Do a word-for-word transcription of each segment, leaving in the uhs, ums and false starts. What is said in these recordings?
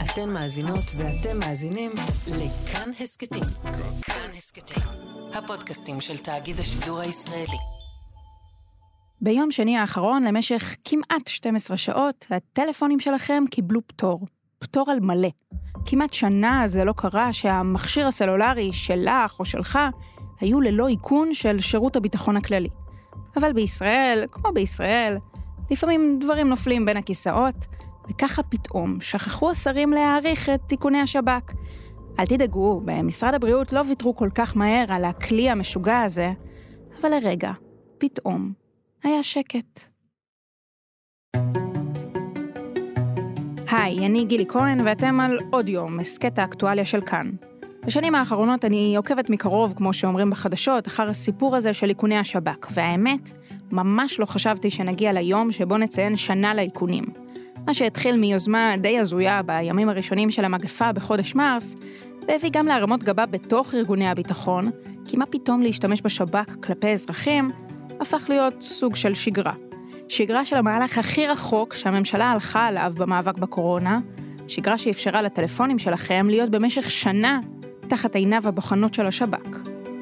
אתן מאזינות ואתם מאזינים לכאן הסקטים. כאן הסקטים, הפודקאסטים של תאגיד השידור הישראלי. ביום שני האחרון, למשך כמעט שתים עשרה שעות, הטלפונים שלכם קיבלו פטור. פטור על מלא. כמעט שנה זה לא קרה שהמכשיר הסלולרי שלך או שלך היו ללא איכון של שירות הביטחון הכללי. אבל בישראל, כמו בישראל, לפעמים דברים נופלים בין הכיסאות, וככה פתאום שכחו השרים להאריך את תיקוני השב"כ. אל תדאגו, במשרד הבריאות לא ויתרו כל כך מהר על הכלי המשוגע הזה, אבל לרגע, פתאום, היה שקט. היי, אני גילי כהן ואתם על עוד יום, הסקט האקטואליה של כאן. בשנים האחרונות אני עוקבת מקרוב, כמו שאומרים בחדשות, אחר הסיפור הזה של איכוני השב"כ, והאמת, ממש לא חשבתי שנגיע ליום שבו נציין שנה לאיכונים. מה שהתחיל מיוזמה די הזויה בימים הראשונים של המגפה בחודש מרס, והביא גם להרמות גבה בתוך ארגוני הביטחון, כי מה פתאום להשתמש בשב"כ כלפי אזרחים, הפך להיות סוג של שגרה. שגרה של המהלך הכי רחוק שהממשלה הלכה עליו במאבק בקורונה, שגרה שאפשרה לטלפונים שלכם להיות במשך שנה תחת עיניו הבוחנות של השב"כ.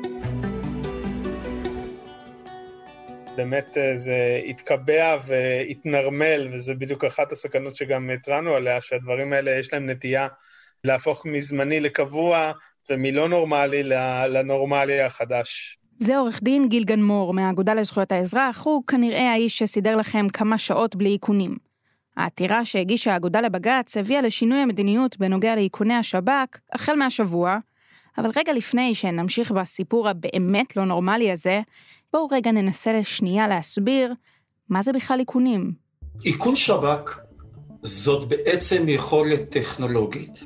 באמת זה התקבע והתנרמל, וזה בדיוק אחת הסכנות שגם התרענו עליה, שהדברים האלה יש להם נטייה להפוך מזמני לקבוע, ומלא נורמלי לנורמלי החדש. זה עורך דין גיל גנמור מהאגודה לזכויות האזרח, הוא כנראה האיש שסידר לכם כמה שעות בלי איכונים. העתירה שהגישה האגודה לבג"ץ הביאה לשינוי המדיניות בנוגע לאיכוני השב"כ החל מהשבוע, אבל רגע לפני שנמשיך בסיפור הבאמת לא נורמלי הזה, בואו רגע ננסה לשנייה להסביר מה זה בכלל איכונים. איכון שב"כ זאת בעצם יכולת טכנולוגית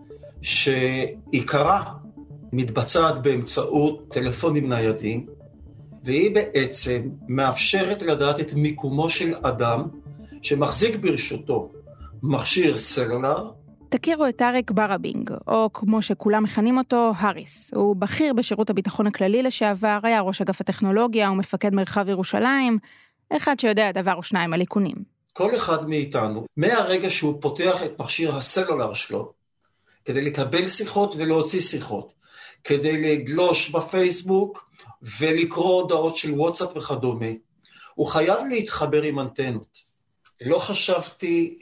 שעיקרה מתבצעת באמצעות טלפונים ניידים, והיא בעצם מאפשרת לדעת את מיקומו של אדם שמחזיק ברשותו מכשיר סלולר. תכירו את אריק ברבינג, או כמו שכולם מכנים אותו, הריס. הוא בכיר בשירות הביטחון הכללי לשעבר, היה ראש אגף הטכנולוגיה ומפקד מרחב ירושלים, אחד שיודע דבר או שניים על איכונים. כל אחד מאיתנו, מהרגע שהוא פותח את מכשיר הסלולר שלו, כדי לקבל שיחות ולהוציא שיחות, כדי לגלוש בפייסבוק ולקרוא הודעות של וואטסאפ וכדומה, הוא חייב להתחבר עם אנטנות. לא חשבתי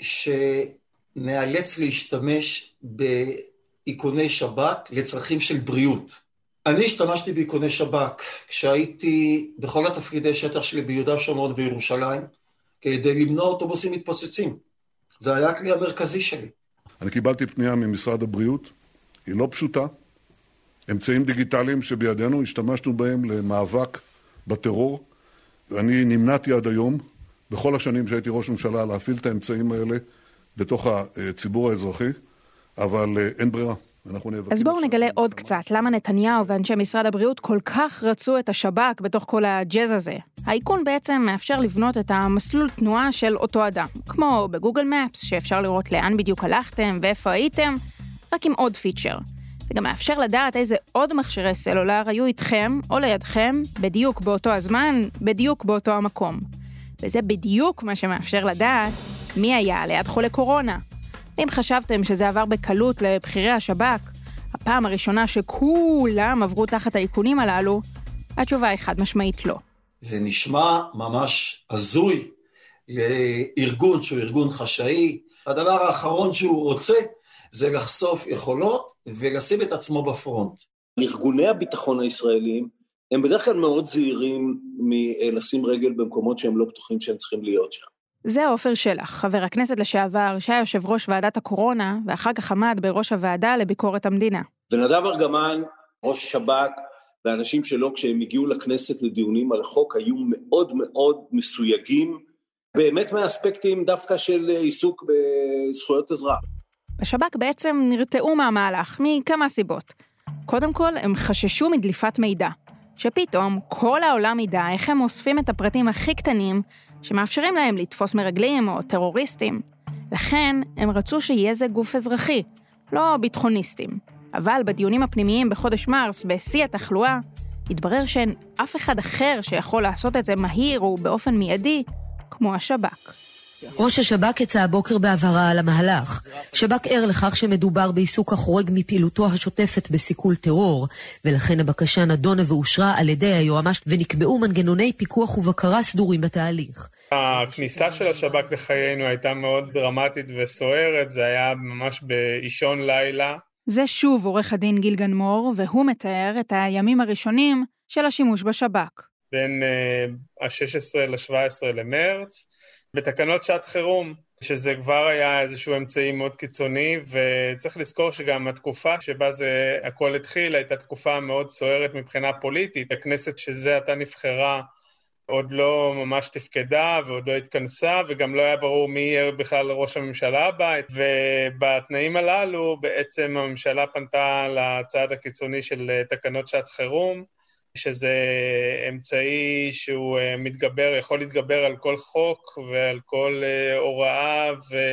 שנאלץ להשתמש באיכוני שב"כ לצרכים של בריאות. אני השתמשתי באיכוני שב"כ כשהייתי בכל התפקידי שטח שלי ביהודה ושומרון וירושלים, כדי למנוע אוטובוסים מתפוצצים. זה היה הכלי המרכזי שלי. אני קיבלתי פנייה ממשרד הבריאות, היא לא פשוטה. אמצעים דיגיטליים שבידינו, השתמשנו בהם למאבק בטרור. אני נמנעתי עד היום, בכל השנים שהייתי ראש ממשלה, להפעיל את האמצעים האלה בתוך הציבור האזרחי, אבל אין ברירה. אז בואו נגלה עוד קצת, למה נתניהו ואנשי משרד הבריאות כל כך רצו את השב"כ בתוך כל הג'אז הזה. האיכון בעצם מאפשר לבנות את המסלול תנועה של אותו אדם, כמו בגוגל מפס, שאפשר לראות לאן בדיוק הלכתם ואיפה הייתם, רק עם עוד פיצ'ר. זה גם מאפשר לדעת איזה עוד מכשירי סלולר היו איתכם או לידכם בדיוק באותו הזמן, בדיוק באותו המקום. וזה בדיוק מה שמאפשר לדעת מי היה ליד חולה קורונה. אם חשבתם שזה עבר בקלות לבחירי השב"כ, הפעם הראשונה שכולם עברו תחת האיכונים הללו, התשובה היא חד משמעית לא. זה נשמע ממש הזוי לארגון שהוא ארגון חשאי. הדבר האחרון שהוא רוצה זה לחשוף יכולות ולשים את עצמו בפרונט. ארגוני הביטחון הישראלים הם בדרך כלל מאוד זהירים מלשים רגל במקומות שהם לא בטוחים שהם צריכים להיות שם. זה עופר שלח, חבר הכנסת לשעבר, שהיה יושב ראש ועדת הקורונה, ואחר כך עמד בראש הוועדה לביקורת המדינה. ונדב ארגמן, ראש שב"כ, ואנשים שלו כשהם הגיעו לכנסת לדיונים על החוק, היו מאוד מאוד מסויגים, באמת מהאספקטים דווקא של עיסוק בזכויות אזרח. בשב"כ בעצם נרתעו מהמהלך מכמה סיבות. קודם כל, הם חששו מדליפת מידע, שפתאום כל העולם ידע איך הם אוספים את הפרטים הכי קטנים, שמאפשרים להם לתפוס מרגלים או טרוריסטים. לכן הם רצו שיהיה זה גוף אזרחי, לא ביטחוניסטים. אבל בדיונים הפנימיים בחודש מרס, בשיא התחלואה, התברר שאין אף אחד אחר שיכול לעשות את זה מהיר ובאופן מיידי, כמו השב"כ. ראש השב"כ יצא הבוקר בהבהרה על המהלך. שב"כ ער לכך שמדובר בעיסוק החורג מפעילותו השוטפת בסיכול טרור, ולכן הבקשה נדונה ואושרה על ידי היועמ"ש ונקבעו מנגנוני פיקוח ובקרה סדורים בתהליך. הכניסה של השב"כ לחיינו הייתה מאוד דרמטית וסוערת, זה היה ממש באישון לילה. זה שוב עורך הדין גיל גנמור, והוא מתאר את הימים הראשונים של השימוש בשב"כ. בין ה-שש עשרה ל-שבע עשרה למרץ, בתקנות שעת חירום, שזה כבר היה איזשהו אמצעי מאוד קיצוני, וצריך לזכור שגם התקופה שבה זה הכל התחיל, הייתה תקופה מאוד סוערת מבחינה פוליטית. הכנסת שזה עתה נבחרה, עוד לא ממש תפקדה ועוד לא התכנסה, וגם לא היה ברור מי יהיה בכלל ראש הממשלה הבא, ובתנאים הללו בעצם הממשלה פנתה לצעד הקיצוני של תקנות שעת חירום, שזה אמצעי שהוא מתגבר, יכול להתגבר על כל חוק ועל כל הוראה,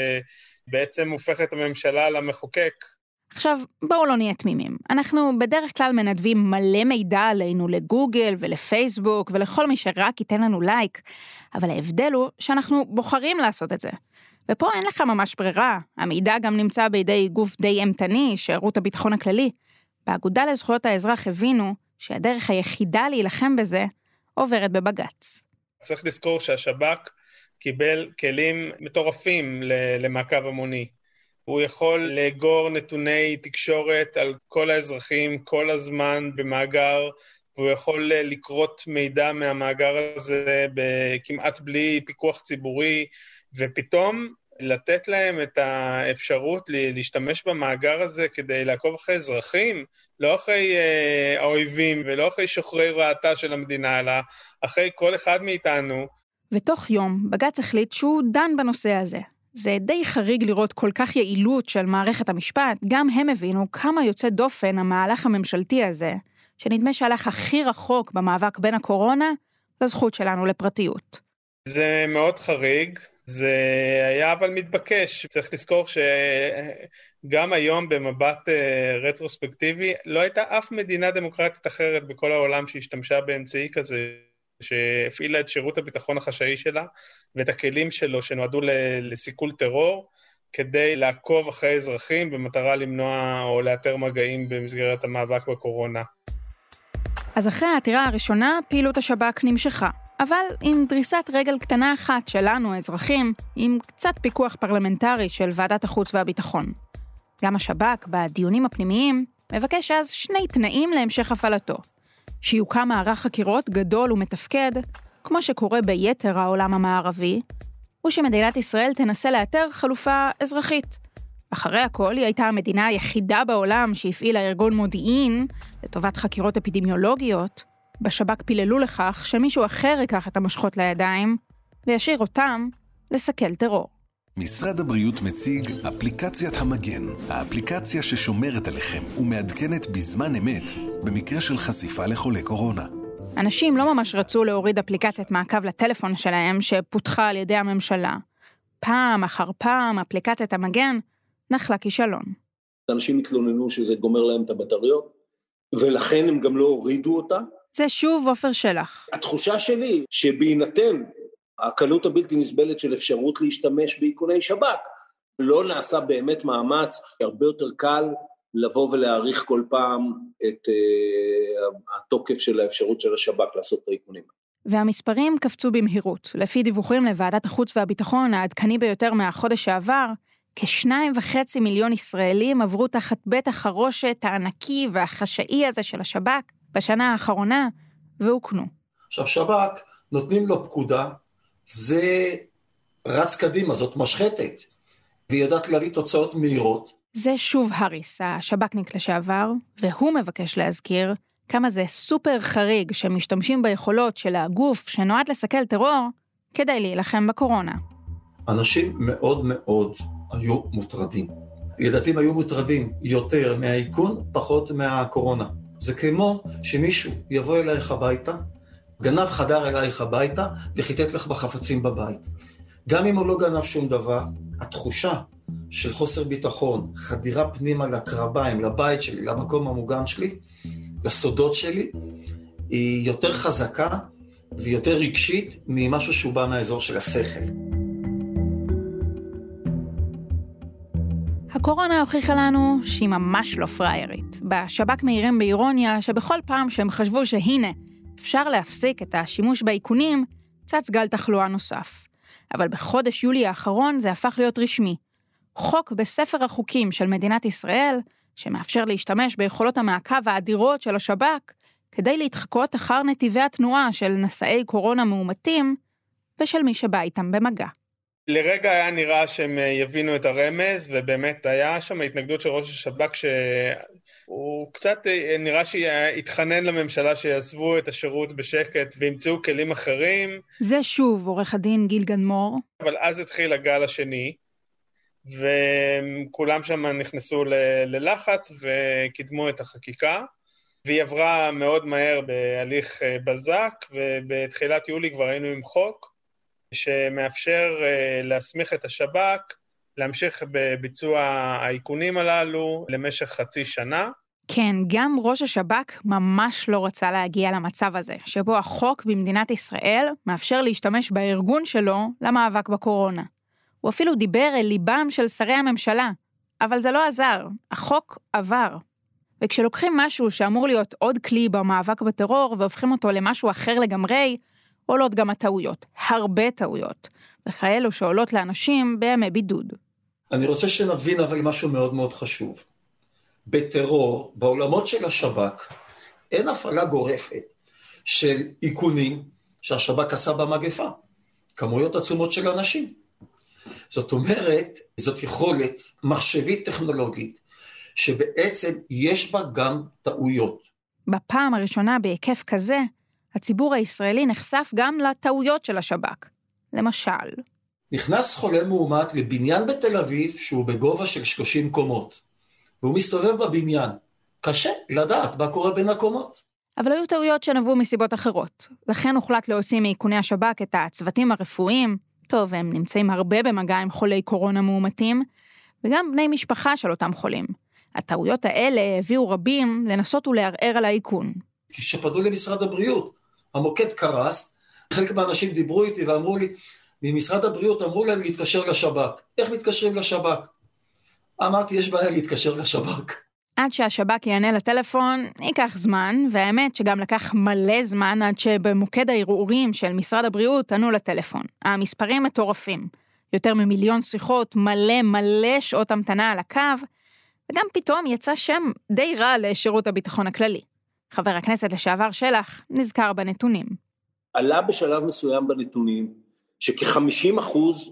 ובעצם הופך את הממשלה למחוקק. עכשיו, בואו לא נהיה תמימים. אנחנו בדרך כלל מנדבים מלא מידע עלינו לגוגל ולפייסבוק ולכל מי שרק ייתן לנו לייק, אבל ההבדל הוא שאנחנו בוחרים לעשות את זה. ופה אין לך ממש ברירה. המידע גם נמצא בידי גוף די אמתני, שירות הביטחון הכללי. באגודה לזכויות האזרח הבינו שהדרך היחידה להילחם בזה עוברת בבג"ץ. צריך לזכור שהשב"כ קיבל כלים מטורפים למעקב המוני. הוא יכול לאגור נתוני תקשורת על כל האזרחים כל הזמן במאגר, והוא יכול לקרות מידע מהמאגר הזה כמעט בלי פיקוח ציבורי, ופתאום לתת להם את האפשרות להשתמש במאגר הזה כדי לעקוב אחרי אזרחים, לא אחרי אה, האויבים ולא אחרי שוחרי רעתה של המדינה, אלא אחרי כל אחד מאיתנו. ותוך יום בג"ץ החליט שהוא דן בנושא הזה. זה די חריג לראות כל כך יעילות של מערכת המשפט, גם הם הבינו כמה יוצא דופן המהלך הממשלתי הזה, שנדמה שהלך הכי רחוק במאבק בין הקורונה לזכות שלנו לפרטיות. זה מאוד חריג, זה היה אבל מתבקש. צריך לזכור שגם היום במבט רטרוספקטיבי, לא הייתה אף מדינה דמוקרטית אחרת בכל העולם שהשתמשה באמצעי כזה, שהפעילה את שירות הביטחון החשאי שלה, ואת הכלים שלו שנועדו לסיכול טרור, כדי לעקוב אחרי אזרחים במטרה למנוע או לאתר מגעים במסגרת המאבק בקורונה. אז אחרי העתירה הראשונה, פעילות השב"כ נמשכה. אבל עם דריסת רגל קטנה אחת שלנו, האזרחים, עם קצת פיקוח פרלמנטרי של ועדת החוץ והביטחון. גם השב"כ, בדיונים הפנימיים, מבקש אז שני תנאים להמשך הפעלתו. שיוקם מערך חקירות גדול ומתפקד, כמו שקורה ביתר העולם המערבי, ושמדינת ישראל תנסה לאתר חלופה אזרחית. אחרי הכל, היא הייתה המדינה היחידה בעולם שהפעילה ארגון מודיעין לטובת חקירות אפידמיולוגיות. בשב"כ פיללו לכך שמישהו אחר ייקח את המשכות לידיים, וישאיר אותם לסכל טרור. משרד הבריאות מציג אפליקציית המגן, האפליקציה ששומרת עליכם ומעדכנת בזמן אמת במקרה של חשיפה לחולי קורונה. אנשים לא ממש רצו להוריד אפליקציית מעקב לטלפון שלהם שפותחה על ידי הממשלה. פעם אחר פעם אפליקציית המגן נחלה כישלון. אנשים התלוננו שזה גומר להם את הבטריות, ולכן הם גם לא הורידו אותה. זה שוב עופר שלח. התחושה שלי שבהינתן הקלות הבלתי נסבלת של אפשרות להשתמש באיכוני שב"כ, לא נעשה באמת מאמץ, הרבה יותר קל לבוא ולהעריך כל פעם את uh, התוקף של האפשרות של השב"כ לעשות את האיכונים. והמספרים קפצו במהירות. לפי דיווחים לוועדת החוץ והביטחון, העדכני ביותר מהחודש שעבר, כשניים וחצי מיליון ישראלים עברו תחת בית החרושת הענקי והחשאי הזה של השב"כ בשנה האחרונה, והוקנו. עכשיו שב"כ נותנים לו פקודה, זה רץ קדימה, זאת משחטת, והיא יודעת להביא תוצאות מהירות. זה שוב הריס, השב"כניק לשעבר, והוא מבקש להזכיר כמה זה סופר חריג שמשתמשים ביכולות של הגוף שנועד לסכל טרור כדי להילחם בקורונה. אנשים מאוד מאוד היו מוטרדים. לדעתי היו מוטרדים יותר מהאיכון, פחות מהקורונה. זה כמו שמישהו יבוא אלייך הביתה, גנב חדר אלייך הביתה וחיטט לך בחפצים בבית. גם אם הוא לא גנב שום דבר, התחושה של חוסר ביטחון, חדירה פנימה לקרביים, לבית שלי, למקום המוגן שלי, לסודות שלי, היא יותר חזקה ויותר רגשית ממשהו שהוא בא מהאזור של השכל. הקורונה הוכיחה לנו שהיא ממש לא פריירית. בשב"כ מהירים באירוניה שבכל פעם שהם חשבו שהנה, אפשר להפסיק את השימוש באיכונים, צץ גל תחלואה נוסף. אבל בחודש יולי האחרון זה הפך להיות רשמי. חוק בספר החוקים של מדינת ישראל, שמאפשר להשתמש ביכולות המעקב האדירות של השב"כ, כדי להתחקות אחר נתיבי התנועה של נשאי קורונה מאומתים, ושל מי שבא איתם במגע. לרגע היה נראה שהם יבינו את הרמז, ובאמת היה שם התנגדות של ראש השב"כ, שהוא קצת נראה שהתחנן לממשלה שיעזבו את השירות בשקט, וימצאו כלים אחרים. זה שוב עורך הדין גיל גנמור. אבל אז התחיל הגל השני, וכולם שם נכנסו ל- ללחץ, וקידמו את החקיקה, והיא עברה מאוד מהר בהליך בזק, ובתחילת יולי כבר היינו עם חוק, שמאפשר uh, להסמיך את השב"כ, להמשיך בביצוע האיכונים הללו למשך חצי שנה. כן, גם ראש השב"כ ממש לא רצה להגיע למצב הזה, שבו החוק במדינת ישראל מאפשר להשתמש בארגון שלו למאבק בקורונה. הוא אפילו דיבר אל ליבם של שרי הממשלה, אבל זה לא עזר, החוק עבר. וכשלוקחים משהו שאמור להיות עוד כלי במאבק בטרור, והופכים אותו למשהו אחר לגמרי, עולות גם הטעויות, הרבה טעויות, וכאלו שעולות לאנשים בימי בידוד. אני רוצה שנבין אבל משהו מאוד מאוד חשוב. בטרור, בעולמות של השב"כ, אין הפעלה גורפת של איכונים שהשב"כ עשה במגפה. כמויות עצומות של אנשים. זאת אומרת, זאת יכולת מחשבית טכנולוגית, שבעצם יש בה גם טעויות. בפעם הראשונה בהיקף כזה, הציבור הישראלי נחשף גם לטעויות של השב"כ. למשל, נכנס חולה מאומת לבניין בתל אביב שהוא בגובה של שלושים קומות, והוא מסתובב בבניין. קשה לדעת מה קורה בין הקומות. אבל היו טעויות שנבעו מסיבות אחרות. לכן הוחלט להוציא מאיכוני השב"כ את הצוותים הרפואיים. טוב, הם נמצאים הרבה במגע עם חולי קורונה מאומתים, וגם בני משפחה של אותם חולים. הטעויות האלה הביאו רבים לנסות ולערער על האיכון. כשפנו למשרד הבריאות, המוקד קרס, חלק מהאנשים דיברו איתי ואמרו לי, ממשרד הבריאות אמרו להם להתקשר לשב"כ. איך מתקשרים לשב"כ? אמרתי, יש בעיה להתקשר לשב"כ. עד שהשב"כ יענה לטלפון, ייקח זמן, והאמת שגם לקח מלא זמן עד שבמוקד הערעורים של משרד הבריאות ענו לטלפון. המספרים מטורפים. יותר ממיליון שיחות, מלא מלא שעות המתנה על הקו, וגם פתאום יצא שם די רע לשירות הביטחון הכללי. חבר הכנסת לשעבר שלח נזכר בנתונים. עלה בשלב מסוים בנתונים שכ-חמישים אחוז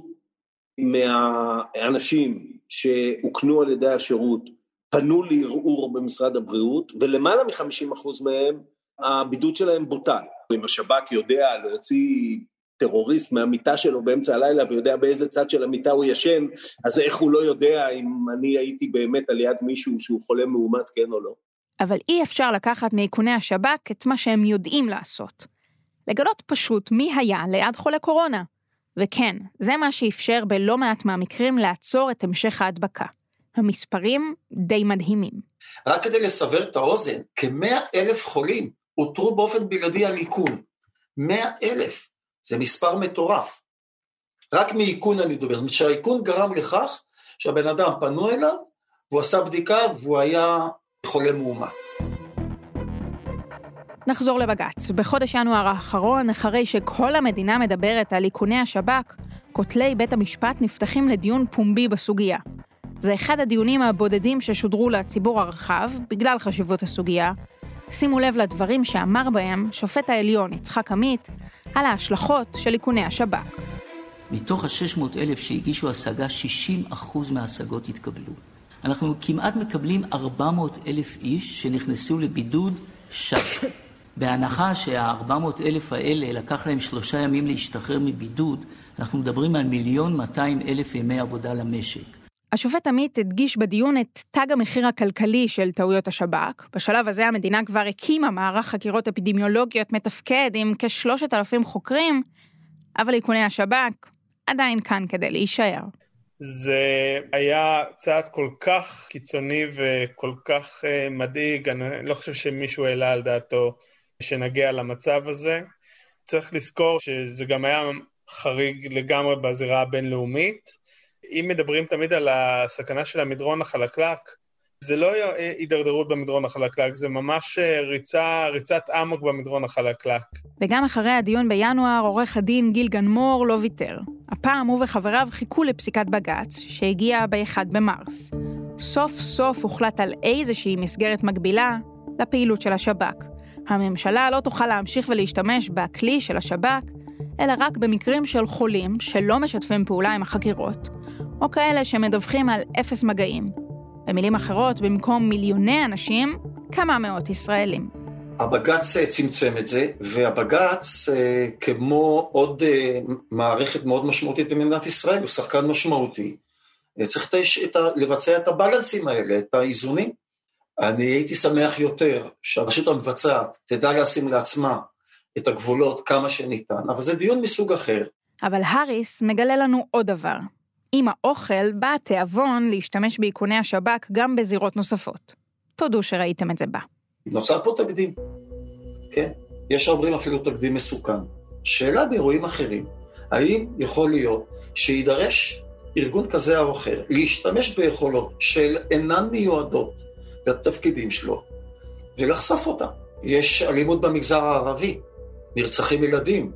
מהאנשים שהוקנו על ידי השירות פנו לערעור במשרד הבריאות, ולמעלה מ-חמישים אחוז מהם הבידוד שלהם בוטל. אם השב"כ יודע להוציא טרוריסט מהמיטה שלו באמצע הלילה, ויודע באיזה צד של המיטה הוא ישן, אז איך הוא לא יודע אם אני הייתי באמת על יד מישהו שהוא חולה מאומת, כן או לא? אבל אי אפשר לקחת מאיכוני השב"כ את מה שהם יודעים לעשות. לגלות פשוט מי היה ליד חולה קורונה. וכן, זה מה שאפשר בלא מעט מהמקרים לעצור את המשך ההדבקה. המספרים די מדהימים. רק כדי לסבר את האוזן, כ-מאה אלף חולים אותרו באופן בלעדי על איכון. מאה אלף. זה מספר מטורף. רק מאיכון אני מדבר. זאת אומרת שהאיכון גרם לכך שהבן אדם פנו אליו, והוא עשה בדיקה והוא היה חולה מאומת. נחזור לבג"ץ. בחודש ינואר האחרון, אחרי שכל המדינה מדברת על איכוני השב"כ, כותלי בית המשפט נפתחים לדיון פומבי בסוגיה. זה אחד הדיונים הבודדים ששודרו לציבור הרחב, בגלל חשיבות הסוגיה. שימו לב לדברים שאמר בהם שופט העליון יצחק עמית, על ההשלכות של איכוני השב"כ. מתוך ה-שש מאות אלף שהגישו השגה, שישים אחוז מההשגות התקבלו. אנחנו כמעט מקבלים ארבע מאות אלף איש שנכנסו לבידוד שווה. בהנחה שה-ארבע מאות אלף האלה לקח להם שלושה ימים להשתחרר מבידוד, אנחנו מדברים על מיליון מאתיים אלף ימי עבודה למשק. השופט עמית הדגיש בדיון את תג המחיר הכלכלי של טעויות השב"כ. בשלב הזה המדינה כבר הקימה מערך חקירות אפידמיולוגיות מתפקד עם כשלושת אלפים חוקרים, אבל איכוני השב"כ עדיין כאן כדי להישאר. זה היה צעד כל כך קיצוני וכל כך מדאיג, אני לא חושב שמישהו העלה על דעתו שנגיע למצב הזה. צריך לזכור שזה גם היה חריג לגמרי בזירה הבינלאומית. אם מדברים תמיד על הסכנה של המדרון החלקלק, זה לא הידרדרות במדרון החלקלק, זה ממש ריצה, ריצת עמוק במדרון החלקלק. וגם אחרי הדיון בינואר, עורך הדין גיל גנמור לא ויתר. הפעם הוא וחבריו חיכו לפסיקת בג"ץ, שהגיעה ב-אחד במרס. סוף סוף הוחלט על איזושהי מסגרת מקבילה לפעילות של השב"כ. הממשלה לא תוכל להמשיך ולהשתמש בכלי של השב"כ, אלא רק במקרים של חולים שלא משתפים פעולה עם החקירות, או כאלה שמדווחים על אפס מגעים. במילים אחרות, במקום מיליוני אנשים, כמה מאות ישראלים. הבג"ץ צמצם את זה, והבג"ץ, כמו עוד מערכת מאוד משמעותית במדינת ישראל, הוא שחקן משמעותי. צריך לבצע את הבלנסים האלה, את האיזונים. אני הייתי שמח יותר שהרשות המבצעת תדע לשים לעצמה את הגבולות כמה שניתן, אבל זה דיון מסוג אחר. אבל הריס מגלה לנו עוד דבר. עם האוכל בא התיאבון להשתמש באיכוני השב"כ גם בזירות נוספות. תודו שראיתם את זה בה. נוצר פה תקדים. כן? יש אומרים אפילו תקדים מסוכן. שאלה באירועים אחרים, האם יכול להיות שידרש ארגון כזה או אחר להשתמש ביכולות של אינן מיועדות לתפקידים שלו ולחשוף אותה? יש אלימות במגזר הערבי, נרצחים ילדים,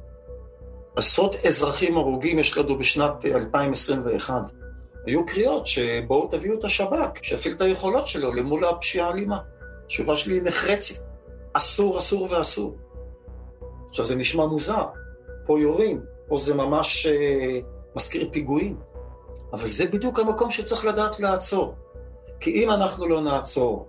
עשרות אזרחים הרוגים יש לנו בשנת אלפיים עשרים ואחת. היו קריאות שבואו תביאו את השב"כ, שיפעיל את היכולות שלו למול הפשיעה האלימה. התשובה שלי נחרצת. אסור, אסור ואסור. עכשיו זה נשמע מוזר. פה יורים, פה זה ממש אה, מזכיר פיגועים. אבל זה בדיוק המקום שצריך לדעת לעצור. כי אם אנחנו לא נעצור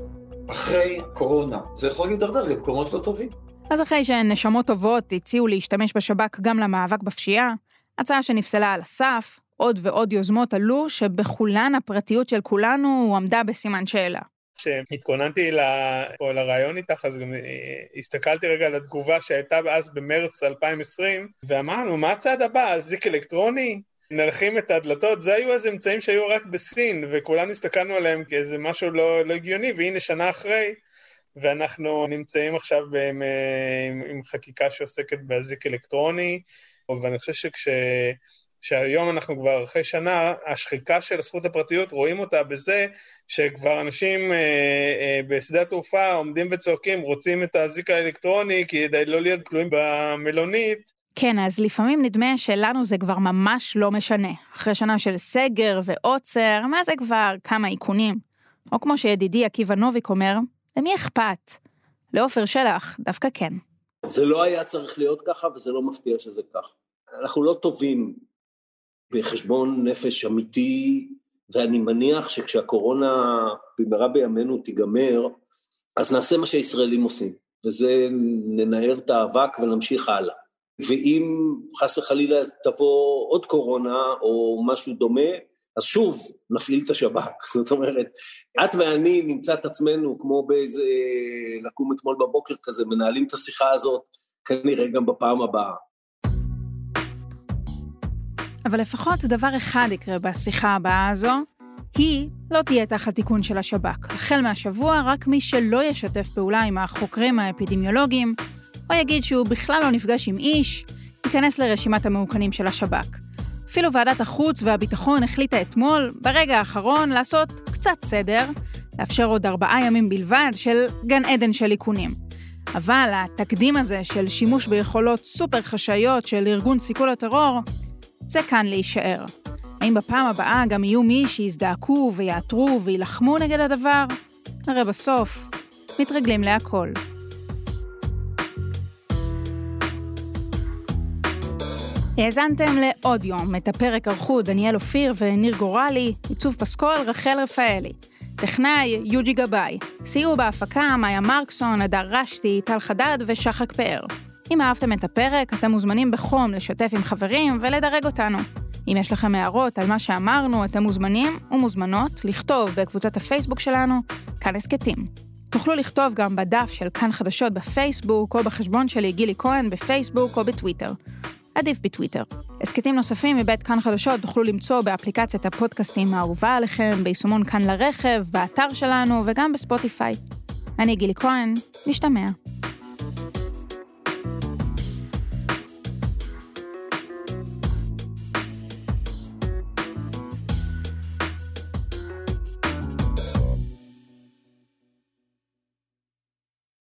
אחרי קורונה, זה יכול להידרדר למקומות לא טובים. אז אחרי שנשמות טובות הציעו להשתמש בשב"כ גם למאבק בפשיעה, הצעה שנפסלה על הסף, עוד ועוד יוזמות עלו שבכולן הפרטיות של כולנו עמדה בסימן שאלה. כשהתכוננתי לרעיון איתך, אז גם הסתכלתי רגע על התגובה שהייתה אז במרץ אלפיים עשרים, ואמרנו, מה הצעד הבא? זיק אלקטרוני? נלחים את הדלתות? זה היו איזה אמצעים שהיו רק בסין, וכולנו הסתכלנו עליהם כאיזה משהו לא, לא הגיוני, והנה שנה אחרי, ואנחנו נמצאים עכשיו עם, עם, עם חקיקה שעוסקת באזיק אלקטרוני, ואני חושב שכש... שהיום אנחנו כבר אחרי שנה, השחיקה של הזכות הפרטיות, רואים אותה בזה שכבר אנשים אה, אה, בשדה התעופה עומדים וצועקים, רוצים את האזיק האלקטרוני, כדי לא להיות כלואים במלונית. כן, אז לפעמים נדמה שלנו זה כבר ממש לא משנה. אחרי שנה של סגר ועוצר, מה זה כבר כמה עיקונים? או כמו שידידי עקיבא נוביק אומר, למי אכפת? לעופר שלח, דווקא כן. זה לא היה צריך להיות ככה, וזה לא מפתיע שזה כך. אנחנו לא טובים בחשבון נפש אמיתי, ואני מניח שכשהקורונה במהרה בימינו תיגמר, אז נעשה מה שהישראלים עושים, וזה ננער את האבק ונמשיך הלאה. ואם חס וחלילה תבוא עוד קורונה או משהו דומה, אז שוב נפליל את השב"כ. זאת אומרת, את ואני נמצא את עצמנו כמו באיזה לקום אתמול בבוקר כזה, מנהלים את השיחה הזאת כנראה גם בפעם הבאה. אבל לפחות דבר אחד יקרה בשיחה הבאה הזו, היא לא תהיה תחת תיקון של השב"כ. החל מהשבוע, רק מי שלא ישתף פעולה עם החוקרים האפידמיולוגיים, או יגיד שהוא בכלל לא נפגש עם איש, ייכנס לרשימת המעוקנים של השב"כ. אפילו ועדת החוץ והביטחון החליטה אתמול, ברגע האחרון, לעשות קצת סדר, לאפשר עוד ארבעה ימים בלבד של גן עדן של איכונים. אבל התקדים הזה של שימוש ביכולות סופר חשאיות של ארגון סיכול הטרור, זה כאן להישאר. האם בפעם הבאה גם יהיו מי שיזדעקו ויעתרו וילחמו נגד הדבר? הרי בסוף מתרגלים להכל. האזנתם לעוד יום, את הפרק ערכו דניאל אופיר וניר גורלי, עיצוב פסקול רחל רפאלי, טכנאי יוג'י גבאי, סייעו בהפקה מאיה מרקסון, הדר רשתי, טל חדד ושחק פאר. אם אהבתם את הפרק, אתם מוזמנים בחום לשתף עם חברים ולדרג אותנו. אם יש לכם הערות על מה שאמרנו, אתם מוזמנים ומוזמנות לכתוב בקבוצת הפייסבוק שלנו, כאן הסקטים. תוכלו לכתוב גם בדף של כאן חדשות בפייסבוק, או בחשבון שלי גילי כהן בפייסבוק או בטוויטר. עדיף בטוויטר. הסקטים נוספים מבית כאן חדשות תוכלו למצוא באפליקציית הפודקאסטים האהובה עליכם, ביישומון כאן לרכב, באתר שלנו וגם בספוטיפיי. אני גילי כהן, נשתמע.